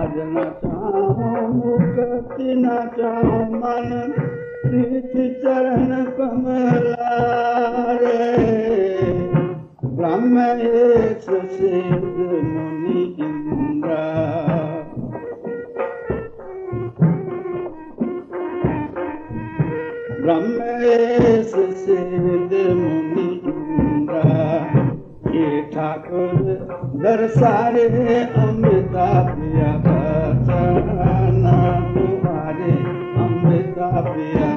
न चाहूं मुक्ति न चाहूं मन प्रीति चरण कमलारे ब्रह्म एक सिद्ध मुनि इंद्रा ब्रह्म एक सिद्ध मुनि इंद्रा ये ठाकुर दरसारे अमृता प्रिया बचन तुम्हारे अमृता प्रिया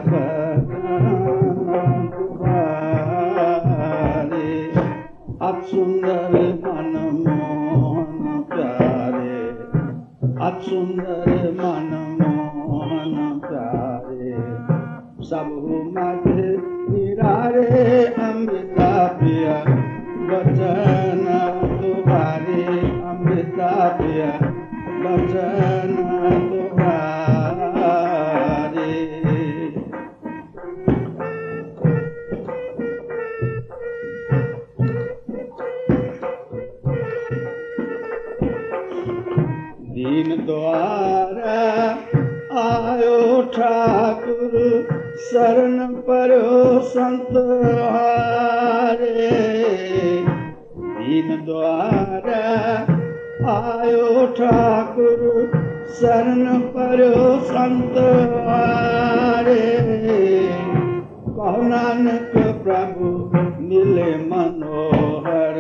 बचन तुम्हारे अब सुंदर मन मोहन प्यारे अब सुंदर मन मोहन प्यारे सब मत निरारे अमृता प्रिया बचन तुम्हारे अमृता प्रिया बचन तुम्हारे दीन द्वारा आयो ठाकुर शरण परो संत हारे दीन द्वारा आयो ठाकुर शरण परो संत हारे कहो नानक प्रभु मिले मनोहर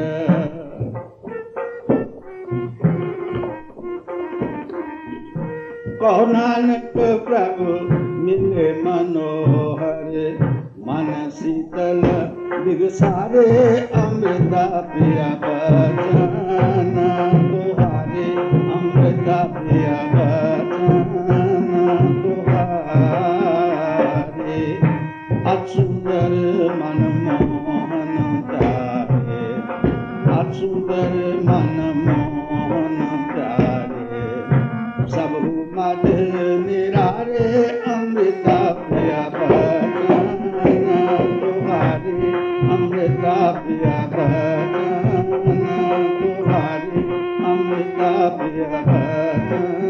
कहो नानक प्रभु मिले मनोहर मन शीतल दिगसारे अमृता प्रिया बचन तुम्हारे अमृता प्रिया बचन तुम्हारे अचुंदर मन मोहन प्यारे अचुंदर मन मोहन प्यारे सब मद निरारे अमृता प्रिया बचन तुम्हारे अमृता प्रिया बचन तुम्हारे अमृता प्रिया बचन